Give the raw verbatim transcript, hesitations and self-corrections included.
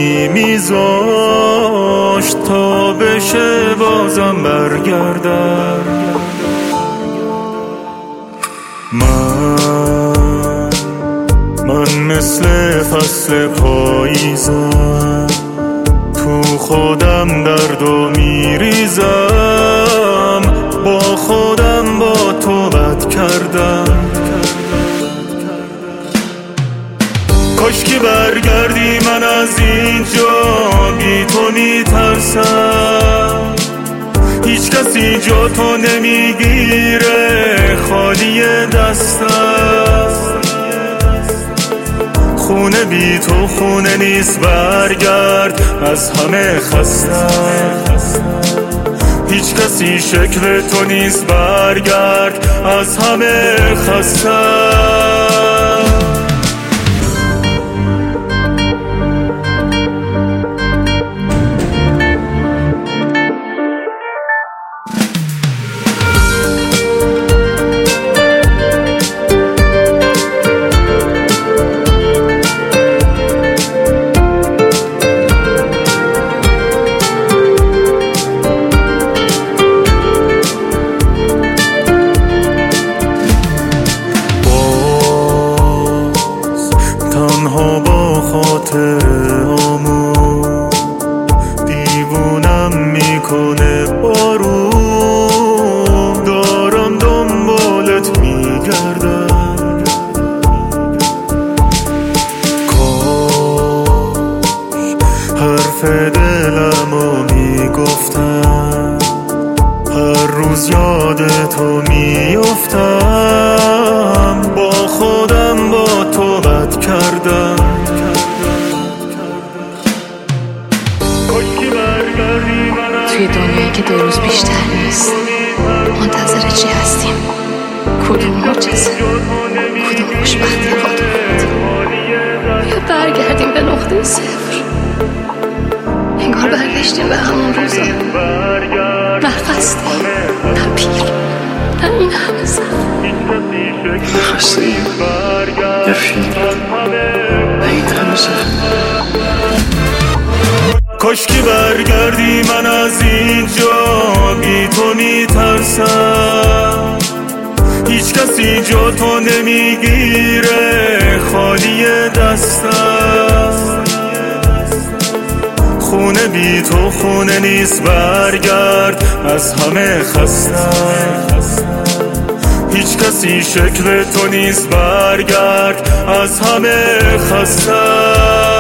ثانیه‌ای میذاشت تا بشه بازم برگردم. من من مثل فصل پاییزم، تو خودم درد و میریزم، با خودم با تو بد کردم. کاشکی برگردی، من از اینجا بی تو میترسم. هیچ کسی جا تو نمیگیره، خالی دستم. خونه بی تو خونه نیست، برگرد، از همه خستم. هیچ کسی شکل تو نیست، برگرد، از همه خستم. تنها با خاطرهامون دیوونم میکنه بارون، دارم دنبالت میگردم. کاش حرف دلمو میگفتم، هر روز یاد تو میافتم، با خودم با تو بد کردم. توی دنیایی که دو روز بیشتر نیست، منتظر چی هستیم؟ کدوم معجزه؟ کدوم خوشبختی قادمت؟ یا برگردیم به نقطه صفر؟ انگار برگشتیم به همون روزا، نه خستیم، نه پیر، نه این همه زن. خستیم، نه پیر، نه این همه زن. کاشکی برگردی، من از اینجا بی تو میترسم. هیچ کسی جا تو نمیگیره، خالی دستم. خونه بی تو خونه نیست، برگرد، از همه خستم. هیچ کسی شکل تو نیست، برگرد، از همه خستم.